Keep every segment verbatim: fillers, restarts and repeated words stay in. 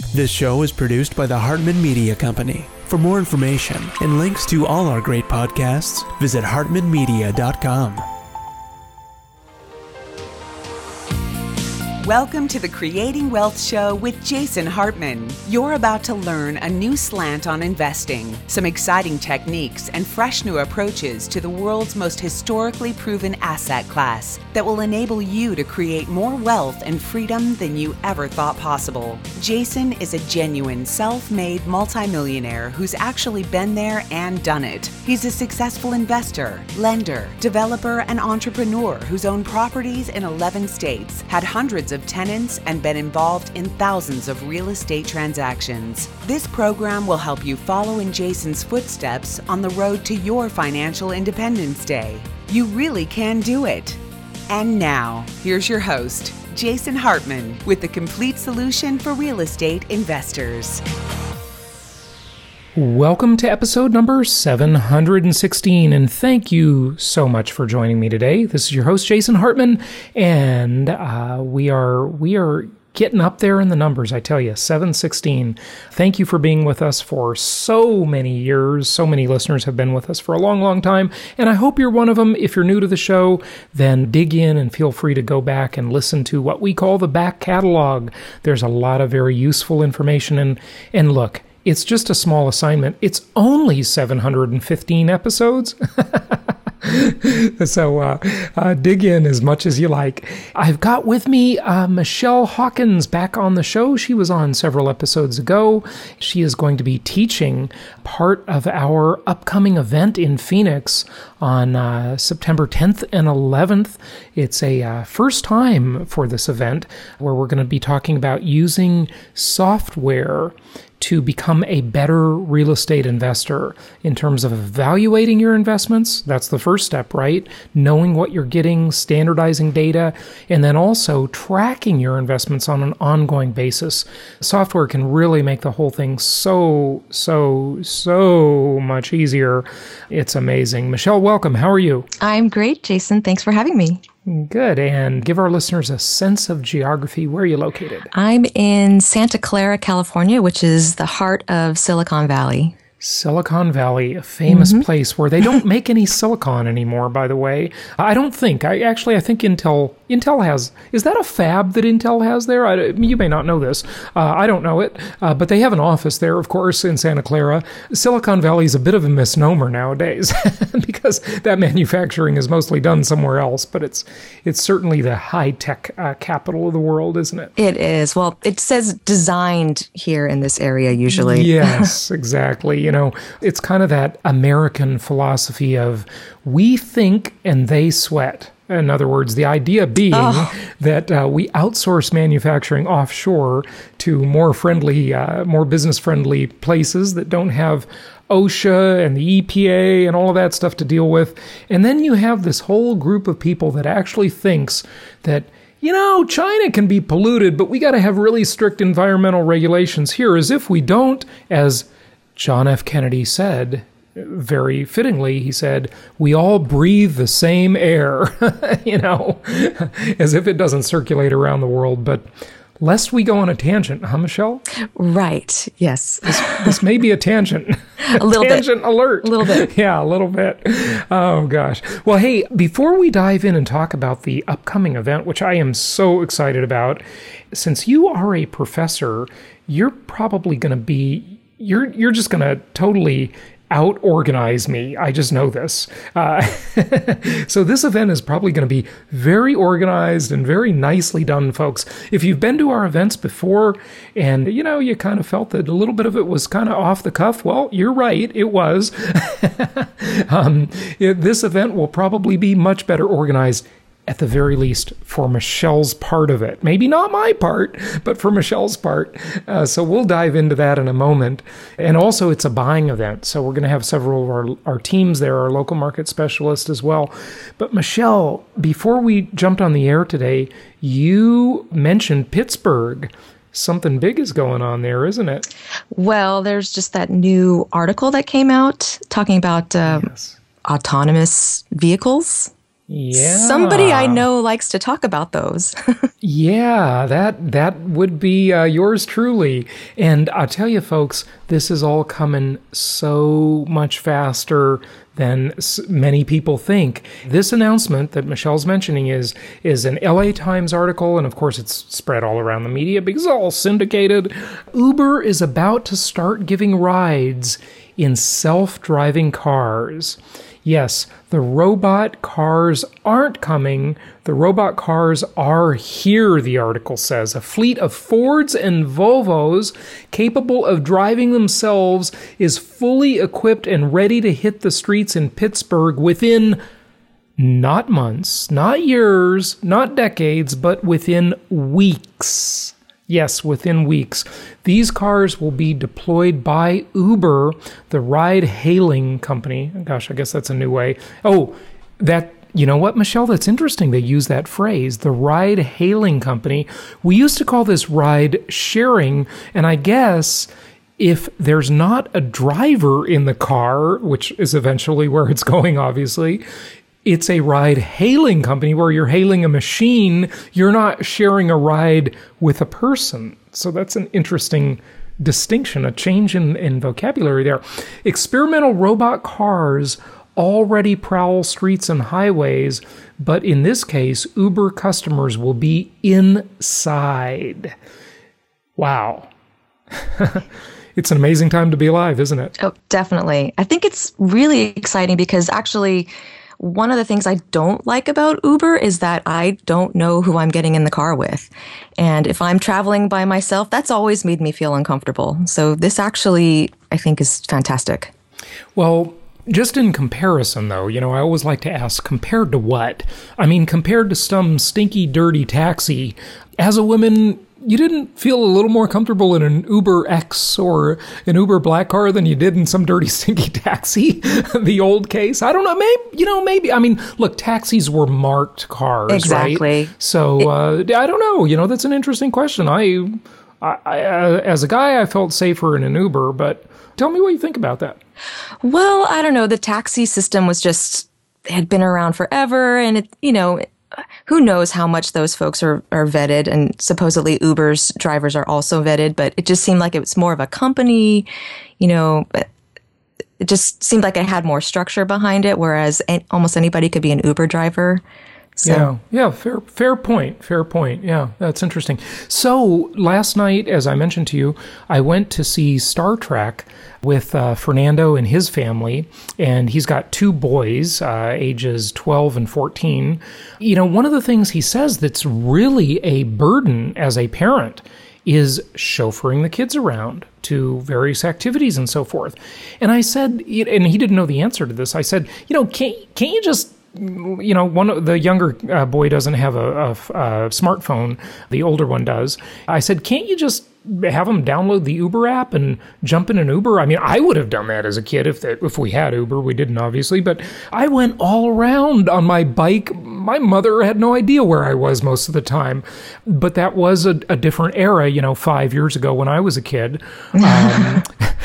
This show is produced by the Hartman Media Company. For more information and links to all our great podcasts, visit hartman media dot com. Welcome to the Creating Wealth Show with Jason Hartman. You're about to learn a new slant on investing, some exciting techniques, and fresh new approaches to the world's most historically proven asset class that will enable you to create more wealth and freedom than you ever thought possible. Jason is a genuine self-made multimillionaire who's actually been there and done it. He's a successful investor, lender, developer, and entrepreneur who's owned properties in eleven states, had hundreds of tenants, and been involved in thousands of real estate transactions. This program will help you follow in Jason's footsteps on the road to your financial independence day. You really can do it. And now, here's your host, Jason Hartman, with the complete solution for real estate investors. Welcome to episode number seven hundred sixteen, and thank you so much for joining me today. This is your host, Jason Hartman, and uh, we are we are getting up there in the numbers, I tell you, seven sixteen. Thank you for being with us for so many years. So many listeners have been with us for a long, long time, and I hope you're one of them. If you're new to the show, then dig in and feel free to go back and listen to what we call the back catalog. There's a lot of very useful information, and and look, it's just a small assignment. It's only seven hundred fifteen episodes. So uh, uh, dig in as much as you like. I've got with me uh, Michelle Hawkins back on the show. She was on several episodes ago. She is going to be teaching part of our upcoming event in Phoenix on uh, September tenth and eleventh. It's a uh, first time for this event where we're going to be talking about using software to become a better real estate investor in terms of evaluating your investments. That's the first step, right? Knowing what you're getting, standardizing data, and then also tracking your investments on an ongoing basis. Software can really make the whole thing so, so, so much easier. It's amazing. Michelle, welcome. How are you? I'm great, Jason. Thanks for having me. Good. And give our listeners a sense of geography. Where are you located? I'm in Santa Clara, California, which is the heart of Silicon Valley. Silicon Valley, a famous mm-hmm. place where they don't make any silicon anymore, by the way. I don't think. I actually, I think Intel Intel has, is that a fab that Intel has there? I, you may not know this. Uh, I don't know it. Uh, but they have an office there, of course, in Santa Clara. Silicon Valley is a bit of a misnomer nowadays because that manufacturing is mostly done somewhere else. But it's it's certainly the high-tech uh, capital of the world, isn't it? It is. Well, it says designed here in this area usually. Yes, exactly. You know, it's kind of that American philosophy of we think and they sweat. In other words, the idea being oh. that uh, we outsource manufacturing offshore to more friendly, uh, more business-friendly places that don't have OSHA and the E P A and all of that stuff to deal with. And then you have this whole group of people that actually thinks that, you know, China can be polluted, but we got to have really strict environmental regulations here, as if we don't, as John F. Kennedy said, very fittingly, he said, we all breathe the same air, you know, as if it doesn't circulate around the world. But lest we go on a tangent, huh, Michelle? Right. Yes. This, this may be a tangent. A little tangent bit. alert. A little bit. Yeah, a little bit. Oh, gosh. Well, hey, before we dive in and talk about the upcoming event, which I am so excited about, since you are a professor, you're probably going to be, you're you're just going to totally out-organize me. I just know this. Uh, so this event is probably going to be very organized and very nicely done, folks. If you've been to our events before and, you know, you kind of felt that a little bit of it was kind of off the cuff, well, you're right. It was. um, it, this event will probably be much better organized, at the very least, for Michelle's part of it. Maybe not my part, but for Michelle's part. Uh, so we'll dive into that in a moment. And also, it's a buying event. So we're going to have several of our, our teams there, our local market specialists as well. But Michelle, before we jumped on the air today, you mentioned Pittsburgh. Something big is going on there, isn't it? Well, there's just that new article that came out talking about um, yes. autonomous vehicles. Yeah. Somebody I know likes to talk about those. Yeah, that that would be uh, yours truly. And I'll tell you, folks, this is all coming so much faster than s- many people think. This announcement that Michelle's mentioning is is an L A Times article, and of course it's spread all around the media because it's all syndicated. Uber is about to start giving rides in self-driving cars. Yes, the robot cars aren't coming. The robot cars are here, the article says. A fleet of Fords and Volvos capable of driving themselves is fully equipped and ready to hit the streets in Pittsburgh within not months, not years, not decades, but within weeks. Yes, within weeks. These cars will be deployed by Uber, the ride-hailing company. Gosh, I guess that's a new way. Oh, that, you know what, Michelle? That's interesting they use that phrase, the ride-hailing company. We used to call this ride-sharing, and I guess if there's not a driver in the car, which is eventually where it's going, obviously, it's a ride-hailing company where you're hailing a machine. You're not sharing a ride with a person. So that's an interesting distinction, a change in, in vocabulary there. Experimental robot cars already prowl streets and highways, but in this case, Uber customers will be inside. Wow. It's an amazing time to be alive, isn't it? Oh, definitely. I think it's really exciting because actually, one of the things I don't like about Uber is that I don't know who I'm getting in the car with. And if I'm traveling by myself, that's always made me feel uncomfortable. So this actually, I think, is fantastic. Well, just in comparison, though, you know, I always like to ask, compared to what? I mean, compared to some stinky, dirty taxi, as a woman, you didn't feel a little more comfortable in an Uber X or an Uber black car than you did in some dirty, stinky taxi, the old case? I don't know. Maybe, you know, maybe. I mean, look, taxis were marked cars, exactly. Right? So uh, I don't know. You know, that's an interesting question. I, I, I uh, as a guy, I felt safer in an Uber, but tell me what you think about that. Well, I don't know. The taxi system was just, had been around forever, and it, you know, who knows how much those folks are, are vetted, and supposedly Uber's drivers are also vetted, but it just seemed like it was more of a company, you know, it just seemed like it had more structure behind it, whereas almost anybody could be an Uber driver. So. Yeah, yeah, fair, fair point, fair point. Yeah, that's interesting. So last night, as I mentioned to you, I went to see Star Trek with uh, Fernando and his family, and he's got two boys, uh, ages twelve and fourteen. You know, one of the things he says that's really a burden as a parent is chauffeuring the kids around to various activities and so forth. And I said, and he didn't know the answer to this, I said, you know, can't, can't you just, you know, one of the younger uh, boy doesn't have a, a, a smartphone. The older one does. I said, can't you just have them download the Uber app and jump in an Uber? I mean, I would have done that as a kid if that, if we had Uber. We didn't, obviously, but I went all around on my bike. My mother had no idea where I was most of the time, but that was a, a different era, you know, five years ago when I was a kid. Um,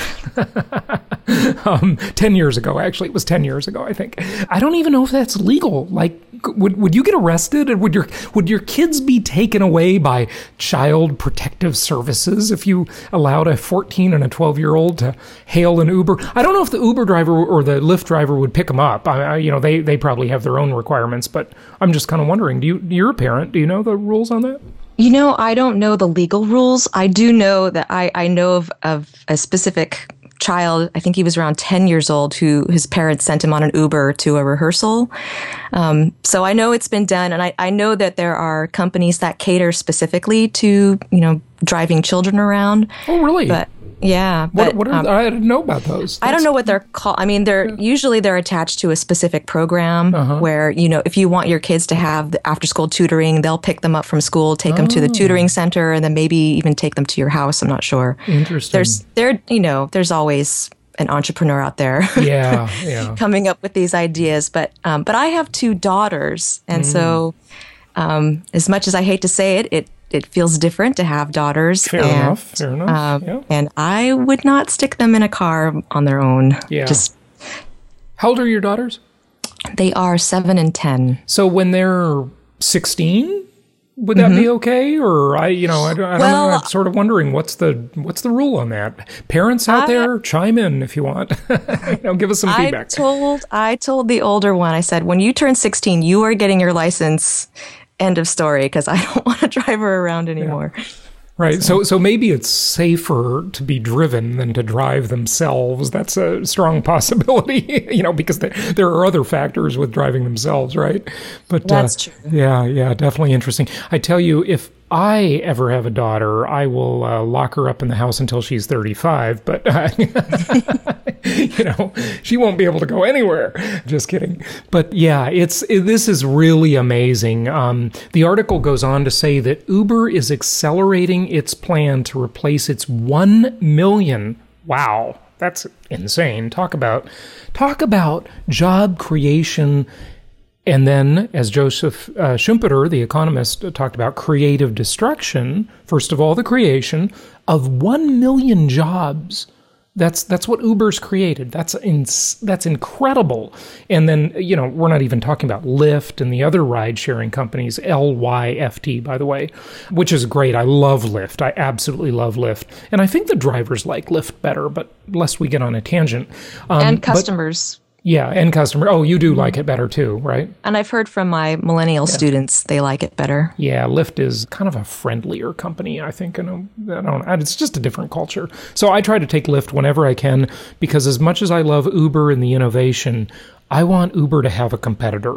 um, ten years ago, actually. It was ten years ago, I think. I don't even know if that's legal. Like, would would you get arrested? And would your would your kids be taken away by Child Protective Services if you allowed a fourteen and a twelve-year-old to hail an Uber? I don't know if the Uber driver or the Lyft driver would pick them up. I, I, you know, they, they probably have their own requirements, but I'm just kind of wondering, do you, you're a parent, do you know the rules on that? You know, I don't know the legal rules. I do know that I, I know of, of a specific child, I think he was around ten years old, who his parents sent him on an Uber to a rehearsal. Um, so I know it's been done, and I, I know that there are companies that cater specifically to, you know, driving children around. Oh, really? But yeah. What, but, what are, um, I didn't know about those. That's, I don't know what they're called. I mean, they're yeah. usually they're attached to a specific program uh-huh. where, you know, if you want your kids to have the after school tutoring, they'll pick them up from school, take oh. them to the tutoring center, and then maybe even take them to your house. I'm not sure. Interesting. There's there, you know, there's always an entrepreneur out there yeah, yeah. coming up with these ideas. But um, but I have two daughters, and mm. so um, as much as I hate to say it, it it feels different to have daughters. Fair and, enough. Fair enough. Um, yeah. And I would not stick them in a car on their own. Yeah. Just how old are your daughters? They are seven and ten. So when they're sixteen, would that mm-hmm. be okay? Or I, you know, I, I don't well, know. I'm sort of wondering what's the what's the rule on that. Parents out I, there, chime in if you want. you know, give us some I feedback. Told I told the older one. I said, when you turn sixteen, you are getting your license. End of story. Because I don't want to drive her around anymore. Yeah. Right. So so maybe it's safer to be driven than to drive themselves. That's a strong possibility, you know, because there, there are other factors with driving themselves, right? But That's uh, true. Yeah, yeah, definitely interesting. I tell you, if I ever have a daughter, I will uh, lock her up in the house until she's thirty-five, but, uh, you know, she won't be able to go anywhere. Just kidding. But yeah, it's it, this is really amazing. Um, the article goes on to say that Uber is accelerating its plan to replace its one million. Wow, that's insane. Talk about, talk about job creation. And then, as Joseph uh, Schumpeter, the economist, uh, talked about creative destruction, first of all, the creation of one million jobs. That's that's what Uber's created. That's in, that's incredible. And then, you know, we're not even talking about Lyft and the other ride-sharing companies, L Y F T, by the way, which is great. I love Lyft. I absolutely love Lyft. And I think the drivers like Lyft better, but lest we get on a tangent. Um, and customers. But, Yeah, and customer. Oh, you do like it better too, right? And I've heard from my millennial yeah. students, they like it better. Yeah, Lyft is kind of a friendlier company, I think. And I don't know, it's just a different culture. So I try to take Lyft whenever I can, because as much as I love Uber and the innovation, I want Uber to have a competitor.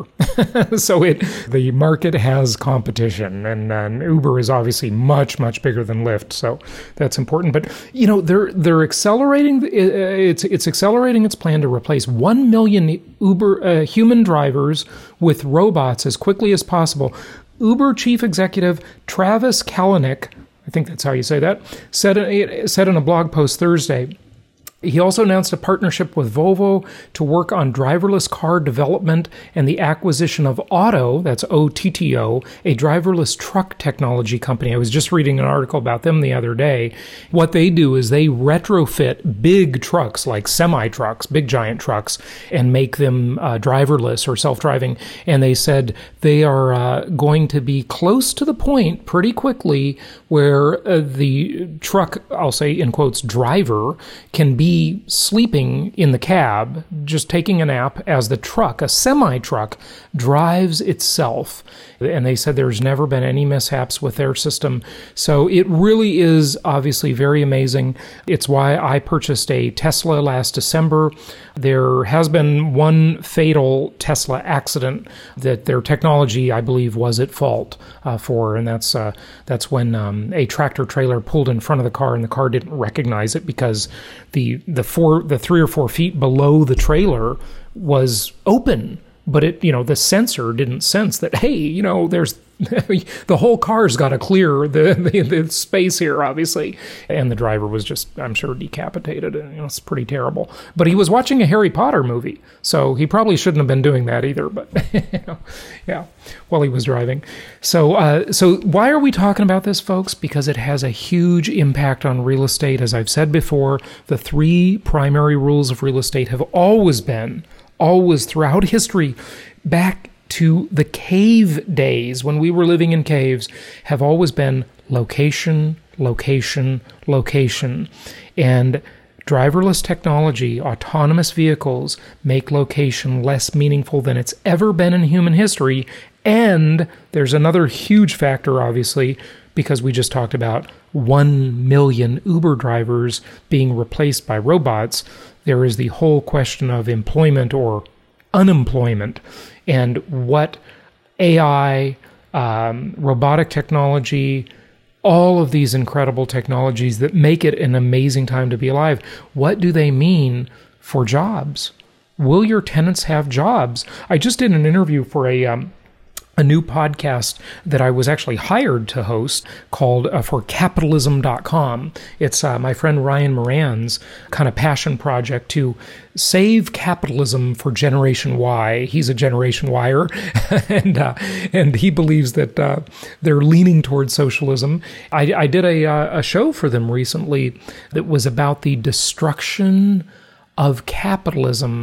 So it the market has competition, and, and Uber is obviously much, much bigger than Lyft. So that's important. But, you know, they're they're accelerating, it's it's accelerating its plan to replace one million Uber uh, human drivers with robots as quickly as possible. Uber chief executive Travis Kalanick, I think that's how you say that, said, said in a blog post Thursday. He also announced a partnership with Volvo to work on driverless car development and the acquisition of Otto, that's O T T O, a driverless truck technology company. I was just reading an article about them the other day. What they do is they retrofit big trucks, like semi-trucks, big giant trucks, and make them uh, driverless or self-driving. And they said they are uh, going to be close to the point pretty quickly where uh, the truck, I'll say in quotes, driver, can be sleeping in the cab, just taking a nap as the truck, a semi-truck, drives itself. And they said there's never been any mishaps with their system. So it really is obviously very amazing. It's why I purchased a Tesla last December. There has been one fatal Tesla accident that their technology, I believe, was at fault uh, for, and that's uh, that's when um, a tractor trailer pulled in front of the car, and the car didn't recognize it because the the four the three or four feet below the trailer was open. But it, you know, the sensor didn't sense that, hey, you know, there's the whole car's got to clear the, the the space here, obviously. And the driver was just, I'm sure, decapitated. And, you know, it's pretty terrible. But he was watching a Harry Potter movie, so he probably shouldn't have been doing that either. But, you know, yeah, while he was driving. So, uh, so why are we talking about this, folks? Because it has a huge impact on real estate. As I've said before, the three primary rules of real estate have always been always throughout history, back to the cave days when we were living in caves, have always been location, location, location. And driverless technology, autonomous vehicles, make location less meaningful than it's ever been in human history. And there's another huge factor, obviously, because we just talked about one million Uber drivers being replaced by robots. There is the whole question of employment or unemployment, and what A I, um, robotic technology, all of these incredible technologies that make it an amazing time to be alive, what do they mean for jobs? Will your tenants have jobs? I just did an interview for a um, a new podcast that I was actually hired to host called uh, for capitalism dot com. It's uh, my friend Ryan Moran's kind of passion project to save capitalism for Generation Y. He's a Generation Yer, and uh, and he believes that uh, they're leaning towards socialism. I, I did a, uh, a show for them recently that was about the destruction of capitalism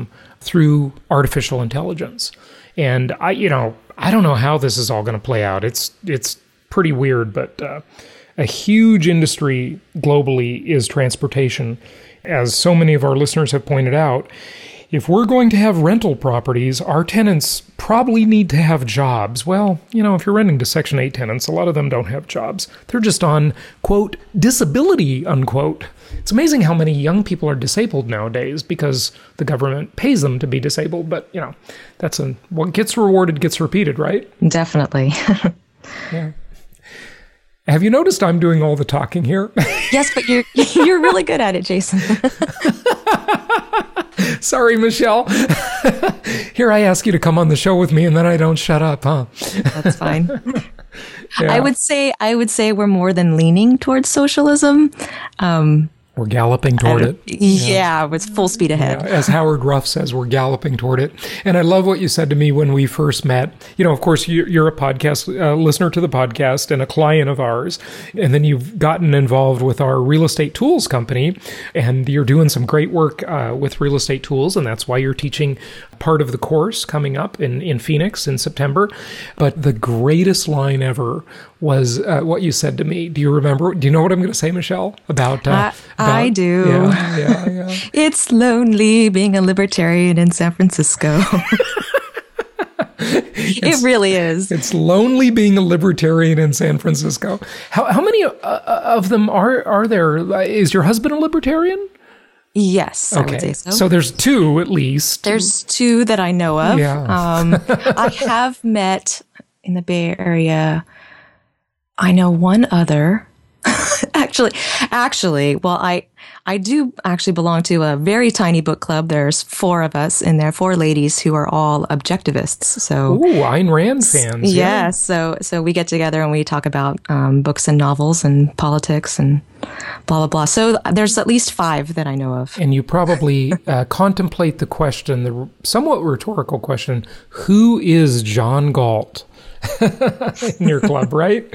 through artificial intelligence. And I, you know, I don't know how this is all going to play out. It's it's pretty weird, but uh, a huge industry globally is transportation. As so many of our listeners have pointed out, if we're going to have rental properties, our tenants probably need to have jobs. Well, you know, if you're renting to Section eight tenants, a lot of them don't have jobs. They're just on, quote, disability, unquote. It's amazing how many young people are disabled nowadays because the government pays them to be disabled. But, you know, that's a, what gets rewarded gets repeated, right? Definitely. Yeah. Have you noticed I'm doing all the talking here? Yes, but you're you're really good at it, Jason. Sorry, Michelle. Here I ask you to come on the show with me, and then I don't shut up, huh? That's fine. Yeah. I would say I would say we're more than leaning towards socialism. Um, We're galloping toward it. Yeah, yeah, with full speed ahead. Yeah, as Howard Ruff says, we're galloping toward it. And I love what you said to me when we first met. You know, of course, you're a podcast uh, listener to the podcast and a client of ours. And then you've gotten involved with our real estate tools company. And you're doing some great work uh, with real estate tools. And that's why you're teaching part of the course coming up in, in Phoenix in September. But the greatest line ever was uh, what you said to me. Do you remember? Do you know what I'm going to say, Michelle? About, uh, I, about I do. Yeah, yeah, yeah. It's lonely being a libertarian in San Francisco. It really is. It's lonely being a libertarian in San Francisco. How how many uh, of them are are there? Is your husband a libertarian? Yes, okay. I would say so. So there's two at least. There's two that I know of. Yeah. um, I have met in the Bay Area. I know one other. actually, actually, well, I I do actually belong to a very tiny book club. There's four of us in there, four ladies who are all objectivists. So, ooh, Ayn Rand fans. Yeah, yeah. so so we get together and we talk about um, books and novels and politics and blah blah blah. So there's at least five that I know of. And you probably uh, contemplate the question, the somewhat rhetorical question: who is John Galt? In your club, right?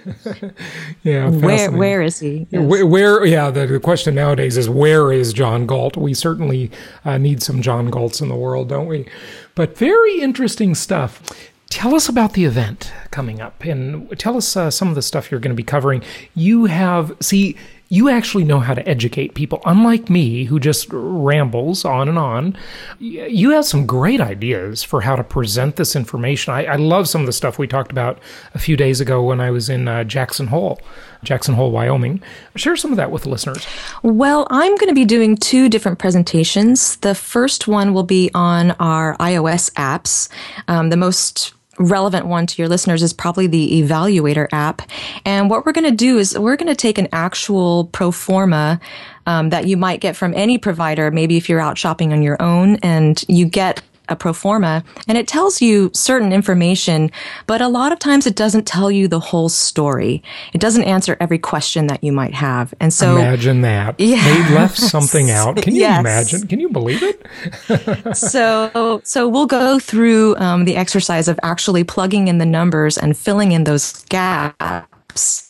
Yeah. Where where is he? Yes. Where, where? Yeah. The, the question nowadays is where is John Galt? We certainly uh, need some John Galts in the world, don't we? But very interesting stuff. Tell us about the event coming up, and tell us uh, some of the stuff you're going to be covering. You have see. You actually know how to educate people, unlike me, who just rambles on and on. You have some great ideas for how to present this information. I, I love some of the stuff we talked about a few days ago when I was in uh, Jackson Hole, Jackson Hole, Wyoming. Share some of that with the listeners. Well, I'm going to be doing two different presentations. The first one will be on our iOS apps. Um, the most relevant one to your listeners is probably the Evaluator app. And what we're going to do is we're going to take an actual pro forma um, that you might get from any provider, maybe if you're out shopping on your own, and you get a pro forma, and it tells you certain information, but a lot of times it doesn't tell you the whole story. It doesn't answer every question that you might have. And so imagine that. Yes. They left something out. Can you Yes. imagine? Can you believe it? so so we'll go through um, the exercise of actually plugging in the numbers and filling in those gaps,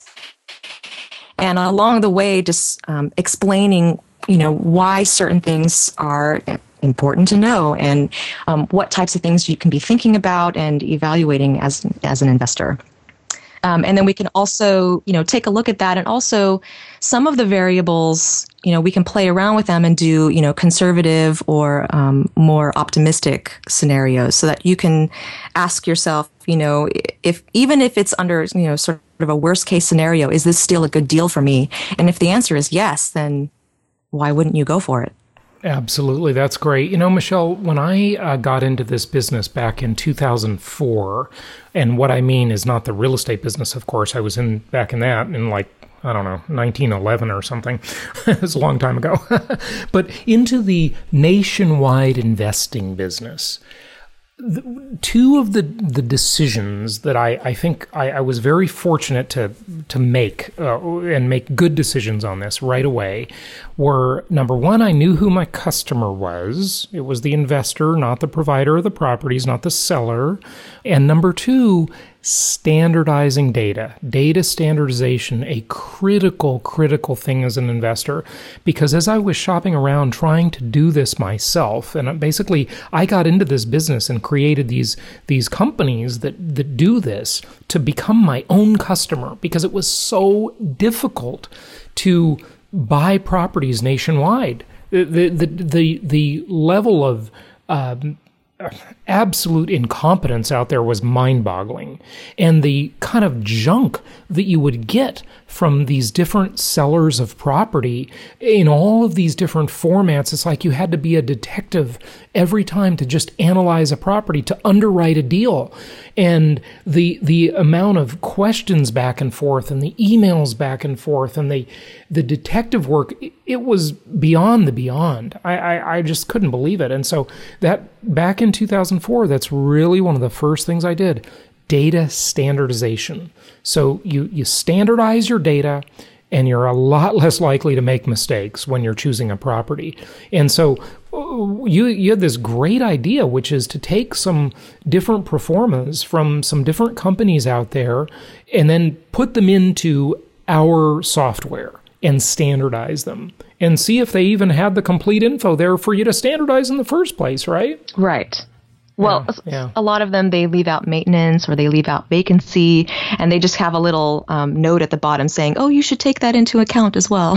and along the way just um, explaining, you know, why certain things are important to know, and um, what types of things you can be thinking about and evaluating as as an investor. Um, and then we can also, you know, take a look at that, and also some of the variables, you know, we can play around with them and do, you know, conservative or um, more optimistic scenarios, so that you can ask yourself, you know, if even if it's under, you know, sort of a worst case scenario, is this still a good deal for me? And if the answer is yes, then why wouldn't you go for it? Absolutely. That's great. You know, Michelle, when I uh, got into this business back in two thousand four, and what I mean is not the real estate business, of course, I was in back in that in like, I don't know, nineteen eleven or something. It was a long time ago. But into the nationwide investing business. The, two of the, the decisions that I, I think I, I was very fortunate to to make uh, and make good decisions on this right away were, number one, I knew who my customer was. It was the investor, not the provider of the properties, not the seller. And number two, standardizing data, data standardization, a critical, critical thing as an investor. Because as I was shopping around trying to do this myself, and basically I got into this business and created these these companies that, that do this to become my own customer, because it was so difficult to buy properties nationwide. The the the, the level of um, absolute incompetence out there was mind-boggling. And the kind of junk that you would get from these different sellers of property in all of these different formats, it's like you had to be a detective every time to just analyze a property, to underwrite a deal. And the the amount of questions back and forth and the emails back and forth and the the detective work, it was beyond the beyond. I, I, I just couldn't believe it. And so that back in two thousand four, that's really one of the first things I did. Data standardization. So you, you standardize your data, and you're a lot less likely to make mistakes when you're choosing a property. And so you you had this great idea, which is to take some different pro formas from some different companies out there and then put them into our software and standardize them and see if they even had the complete info there for you to standardize in the first place, right? Right. Well, yeah, yeah. a lot of them, they leave out maintenance or they leave out vacancy, and they just have a little um, note at the bottom saying, oh, you should take that into account as well.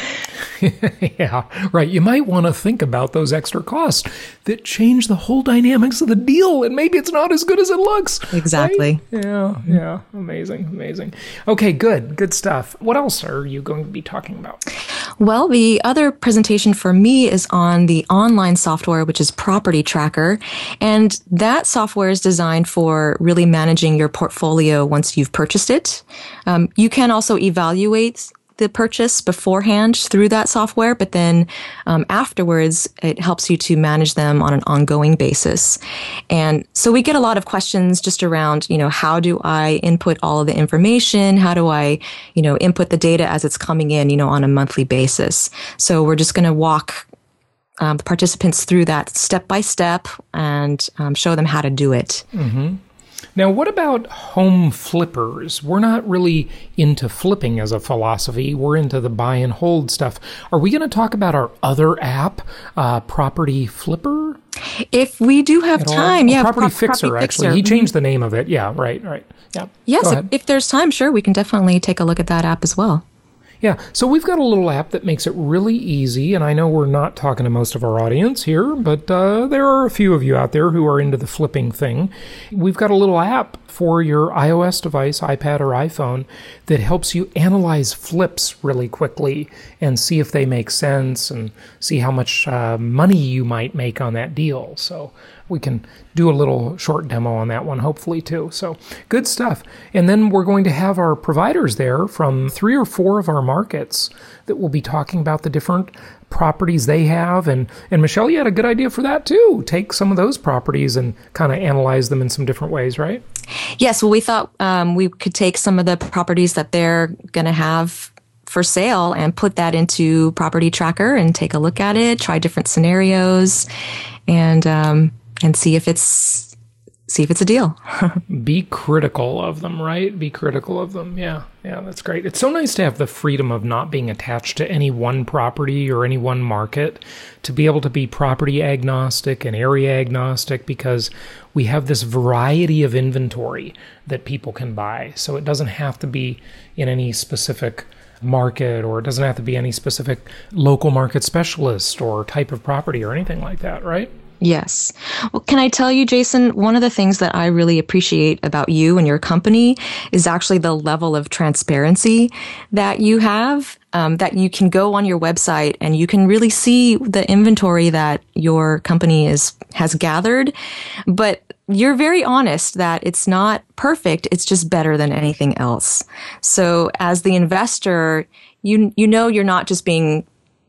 Yeah, right. You might want to think about those extra costs that change the whole dynamics of the deal, and maybe it's not as good as it looks. Exactly. Right? Yeah, yeah. Amazing, amazing. Okay, good, good stuff. What else are you going to be talking about? Well, the other presentation for me is on the online software, which is Property Tracker. And that software is designed for really managing your portfolio once you've purchased it. Um, you can also evaluate the purchase beforehand through that software, but then um, afterwards, it helps you to manage them on an ongoing basis. And so we get a lot of questions just around, you know, how do I input all of the information? How do I, you know, input the data as it's coming in, you know, on a monthly basis? So we're just going to walk um, the participants through that step by step and um, show them how to do it. Mm-hmm. Now, what about home flippers? We're not really into flipping as a philosophy. We're into the buy and hold stuff. Are we going to talk about our other app, uh, Property Flipper? If we do have time, oh, yeah. Property Pro- Fixer, Property actually. Fixer. He changed the name of it. Yeah, right, right. Yeah. Yes, if, if there's time, sure, we can definitely take a look at that app as well. Yeah, so we've got a little app that makes it really easy, and I know we're not talking to most of our audience here, but uh, there are a few of you out there who are into the flipping thing. We've got a little app for your iOS device, iPad or iPhone, that helps you analyze flips really quickly and see if they make sense and see how much uh, money you might make on that deal. So we can do a little short demo on that one, hopefully, too. So good stuff. And then we're going to have our providers there from three or four of our markets that will be talking about the different properties they have. And, and Michelle, you had a good idea for that, too. Take some of those properties and kind of analyze them in some different ways, right? Yes. Well, we thought um, we could take some of the properties that they're going to have for sale and put that into Property Tracker and take a look at it, try different scenarios, and um, and see if it's see if it's a deal. Be critical of them, right? Be critical of them. Yeah, yeah, that's great. It's so nice to have the freedom of not being attached to any one property or any one market, to be able to be property agnostic and area agnostic, because we have this variety of inventory that people can buy. So it doesn't have to be in any specific market, or it doesn't have to be any specific local market specialist or type of property or anything like that, right? Yes. Well, can I tell you, Jason, one of the things that I really appreciate about you and your company is actually the level of transparency that you have, um, that you can go on your website and you can really see the inventory that your company is has gathered. But you're very honest that it's not perfect. It's just better than anything else. So as the investor, you you know you're not just being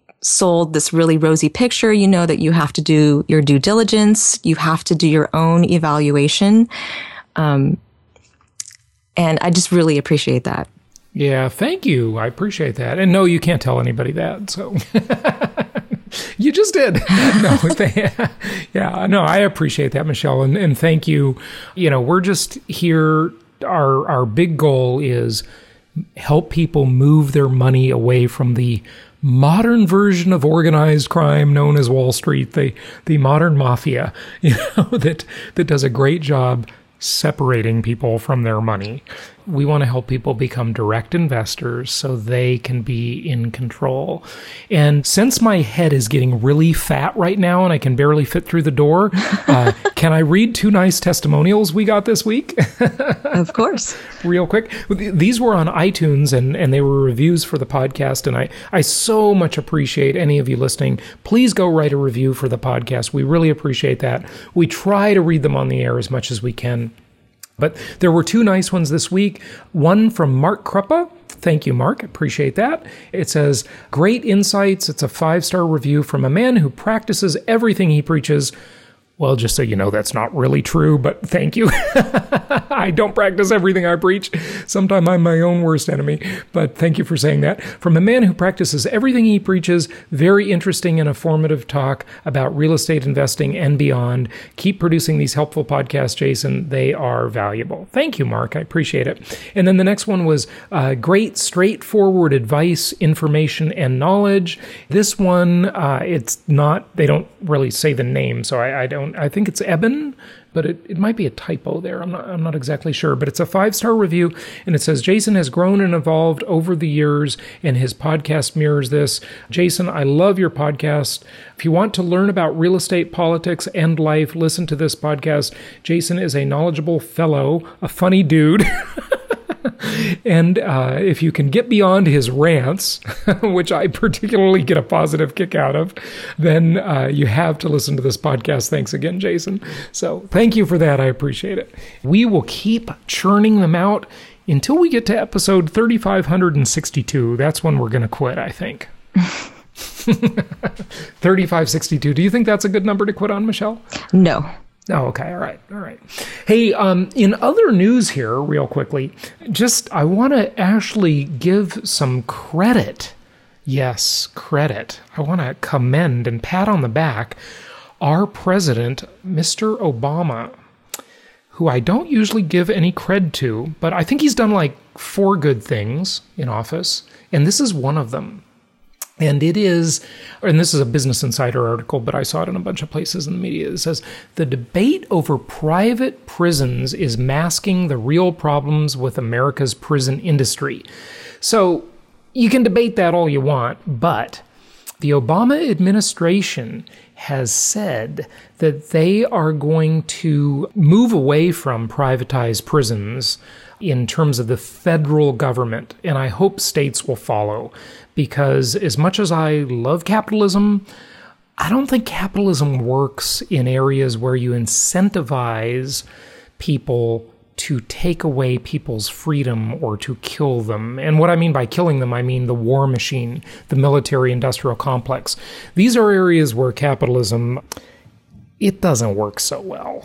sold this really rosy picture. You know that you have to do your due diligence. You have to do your own evaluation. Um, and I just really appreciate that. Yeah, thank you. I appreciate that. And no, you can't tell anybody that. So you just did. No, they, yeah, no, I appreciate that, Michelle. And, and thank you. You know, we're just here Our our big goal is help people move their money away from the modern version of organized crime known as Wall Street, the the modern mafia, you know, that that does a great job separating people from their money. We want to help people become direct investors so they can be in control. And since my head is getting really fat right now and I can barely fit through the door, uh, can I read two nice testimonials we got this week? Of course. Real quick. These were on iTunes and, and they were reviews for the podcast. And I, I so much appreciate any of you listening. Please go write a review for the podcast. We really appreciate that. We try to read them on the air as much as we can. But there were two nice ones this week. One from Mark Kruppa. Thank you, Mark. Appreciate that. It says, great insights. It's a five-star review from a man who practices everything he preaches. Well, just so you know, that's not really true, but thank you. I don't practice everything I preach. Sometimes I'm my own worst enemy, but thank you for saying that. From a man who practices everything he preaches, very interesting and informative talk about real estate investing and beyond. Keep producing these helpful podcasts, Jason. They are valuable. Thank you, Mark. I appreciate it. And then the next one was uh, great, straightforward advice, information, and knowledge. This one, uh, it's not, they don't really say the name, so I, I don't I think it's Eben, but it, it might be a typo there. I'm not I'm not exactly sure. But it's a five-star review, and it says, Jason has grown and evolved over the years, and his podcast mirrors this. Jason, I love your podcast. If you want to learn about real estate, politics, and life, listen to this podcast. Jason is a knowledgeable fellow, a funny dude. And uh, if you can get beyond his rants, which I particularly get a positive kick out of, then uh, you have to listen to this podcast. Thanks again, Jason. So thank you for that. I appreciate it. We will keep churning them out until we get to episode thirty-five sixty-two. That's when we're going to quit, I think. thirty-five sixty-two. Do you think that's a good number to quit on, Michelle? No. Oh, okay. All right. All right. Hey, um, in other news here, real quickly, just I want to actually give some credit. Yes, credit. I want to commend and pat on the back our president, Mister Obama, who I don't usually give any cred to, but I think he's done like four good things in office, and this is one of them. And it is, and this is a Business Insider article, but I saw it in a bunch of places in the media. It says, the debate over private prisons is masking the real problems with America's prison industry. So you can debate that all you want, but the Obama administration has said that they are going to move away from privatized prisons in terms of the federal government, and I hope states will follow. Because as much as I love capitalism, I don't think capitalism works in areas where you incentivize people to take away people's freedom or to kill them. And what I mean by killing them, I mean the war machine, the military-industrial complex. These are areas where capitalism, it doesn't work so well.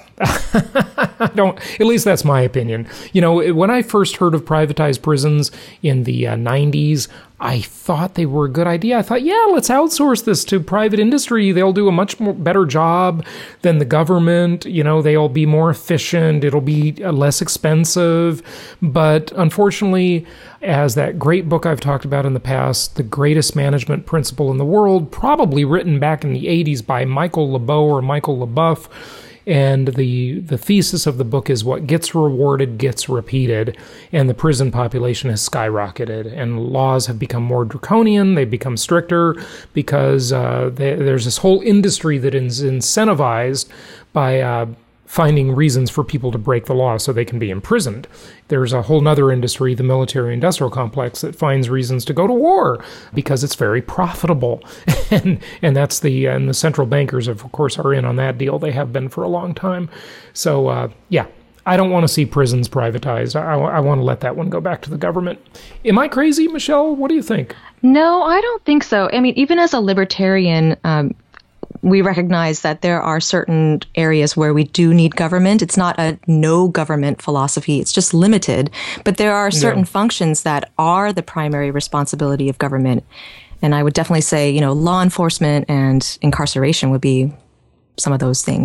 Don't, at least that's my opinion. You know, when I first heard of privatized prisons in the uh, nineties, I thought they were a good idea. I thought, yeah, let's outsource this to private industry. They'll do a much more better job than the government. You know, they'll be more efficient. It'll be less expensive. But unfortunately, as that great book I've talked about in the past, The Greatest Management Principle in the World, probably written back in the eighties by Michael LeBeau or Michael LeBeouf, and the the thesis of the book is what gets rewarded gets repeated, and the prison population has skyrocketed, and laws have become more draconian, they've become stricter, because uh, they, there's this whole industry that is incentivized by uh, finding reasons for people to break the law so they can be imprisoned. There's a whole other industry, the military-industrial complex, that finds reasons to go to war because it's very profitable. and and that's the, and the central bankers, of course, are in on that deal. They have been for a long time. So, uh, yeah, I don't want to see prisons privatized. I, I want to let that one go back to the government. Am I crazy, Michelle? What do you think? No, I don't think so. I mean, even as a libertarian, um, we recognize that there are certain areas where we do need government. It's not a no government philosophy. It's just limited. But there are certain yeah. functions that are the primary responsibility of government. And I would definitely say, you know, law enforcement and incarceration would be some of those things.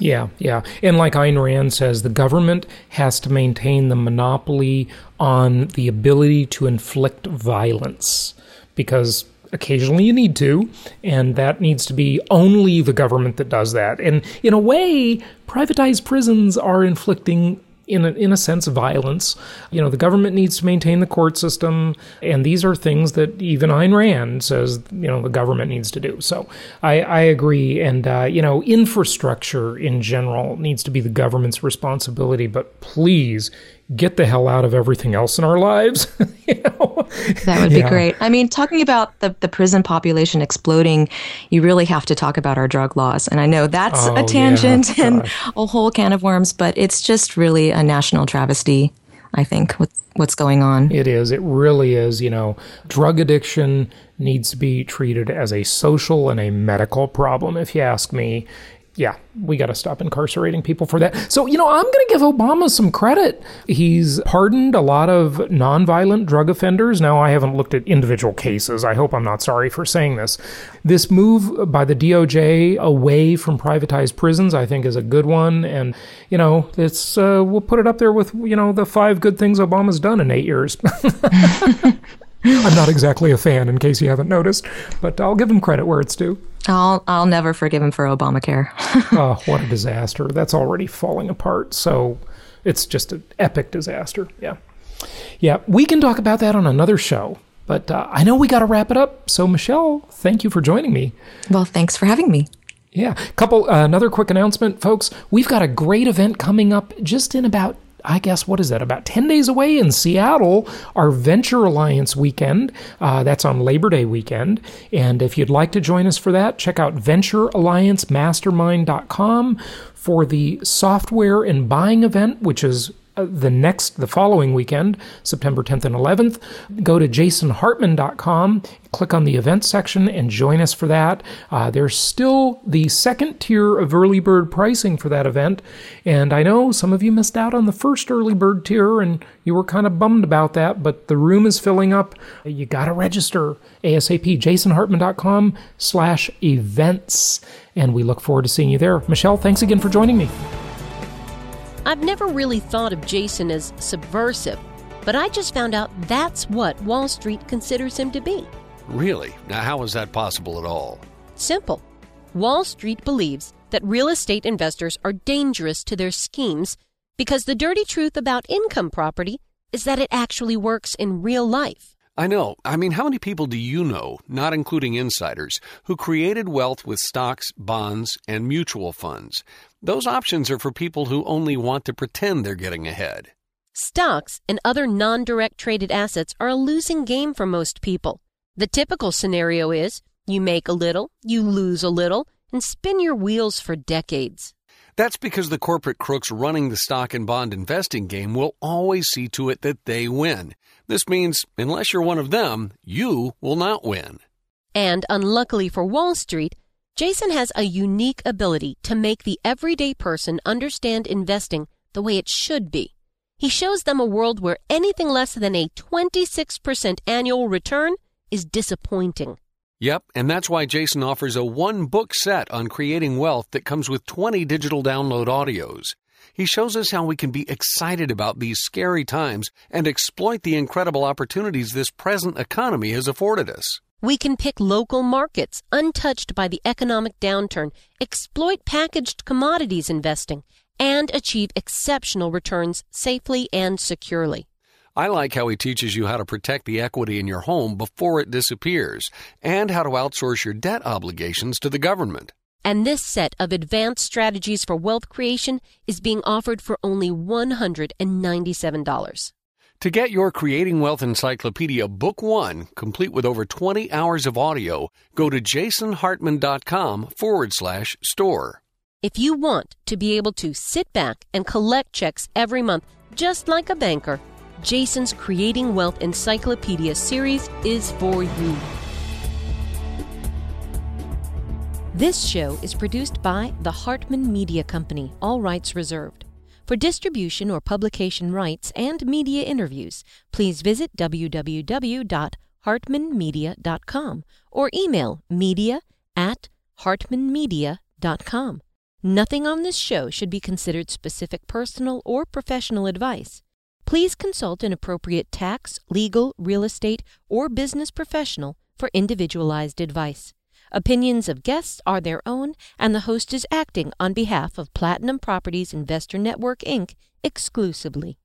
Yeah, yeah. And like Ayn Rand says, the government has to maintain the monopoly on the ability to inflict violence, because occasionally you need to, and that needs to be only the government that does that. And in a way, privatized prisons are inflicting, in a, in a sense, violence. You know, the government needs to maintain the court system, and these are things that even Ayn Rand says, you know, the government needs to do. So I, I agree. And, uh, you know, infrastructure in general needs to be the government's responsibility, but please get the hell out of everything else in our lives. You know? That would be Yeah. great. I mean, talking about the, the prison population exploding, you really have to talk about our drug laws. And I know that's Oh, a tangent yeah, and gosh. a whole can of worms, but it's just really a national travesty, I think, with what's going on. It is. It really is. You know, drug addiction needs to be treated as a social and a medical problem, if you ask me. Yeah, we got to stop incarcerating people for that. So, you know, I'm going to give Obama some credit. He's pardoned a lot of nonviolent drug offenders. Now, I haven't looked at individual cases. I hope I'm not sorry for saying this. This move by the D O J away from privatized prisons, I think, is a good one. And, you know, it's uh, we'll put it up there with, you know, the five good things Obama's done in eight years. I'm not exactly a fan, in case you haven't noticed, but I'll give him credit where it's due. I'll I'll never forgive him for Obamacare. Oh, what a disaster. That's already falling apart. So it's just an epic disaster. Yeah. Yeah, we can talk about that on another show, but uh, I know we got to wrap it up. So, Michelle, thank you for joining me. Well, thanks for having me. Yeah. Couple, uh, another quick announcement, folks. We've got a great event coming up just in about, I guess, what is that, about ten days away in Seattle, our Venture Alliance weekend. Uh, that's on Labor Day weekend. And if you'd like to join us for that, check out venture alliance mastermind dot com for the software and buying event, which is uh, the next, the following weekend, September tenth and eleventh. Go to jason hartman dot com, click on the event section, and join us for that. Uh, there's still the second tier of early bird pricing for that event. And I know some of you missed out on the first early bird tier, and you were kind of bummed about that, but the room is filling up. You got to register ASAP, jason hartman dot com slash events. And we look forward to seeing you there. Michelle, thanks again for joining me. I've never really thought of Jason as subversive, but I just found out that's what Wall Street considers him to be. Really? Now, how is that possible at all? Simple. Wall Street believes that real estate investors are dangerous to their schemes because the dirty truth about income property is that it actually works in real life. I know. I mean, how many people do you know, not including insiders, who created wealth with stocks, bonds, and mutual funds? Those options are for people who only want to pretend they're getting ahead. Stocks and other non-direct traded assets are a losing game for most people. The typical scenario is you make a little, you lose a little, and spin your wheels for decades. That's because the corporate crooks running the stock and bond investing game will always see to it that they win. This means, unless you're one of them, you will not win. And unluckily for Wall Street, Jason has a unique ability to make the everyday person understand investing the way it should be. He shows them a world where anything less than a twenty-six percent annual return is disappointing. Yep, and that's why Jason offers a one-book set on creating wealth that comes with twenty digital download audios. He shows us how we can be excited about these scary times and exploit the incredible opportunities this present economy has afforded us. We can pick local markets untouched by the economic downturn, exploit packaged commodities investing, and achieve exceptional returns safely and securely. I like how he teaches you how to protect the equity in your home before it disappears and how to outsource your debt obligations to the government. And this set of advanced strategies for wealth creation is being offered for only one hundred ninety-seven dollars. To get your Creating Wealth Encyclopedia Book One, complete with over twenty hours of audio, go to jason hartman dot com forward slash store. If you want to be able to sit back and collect checks every month, just like a banker, Jason's Creating Wealth Encyclopedia series is for you. This show is produced by the Hartman Media Company, all rights reserved. For distribution or publication rights and media interviews, please visit w w w dot hartman media dot com or email media at hartman media dot com. Nothing on this show should be considered specific personal or professional advice. Please consult an appropriate tax, legal, real estate, or business professional for individualized advice. Opinions of guests are their own, and the host is acting on behalf of Platinum Properties Investor Network, Incorporated exclusively.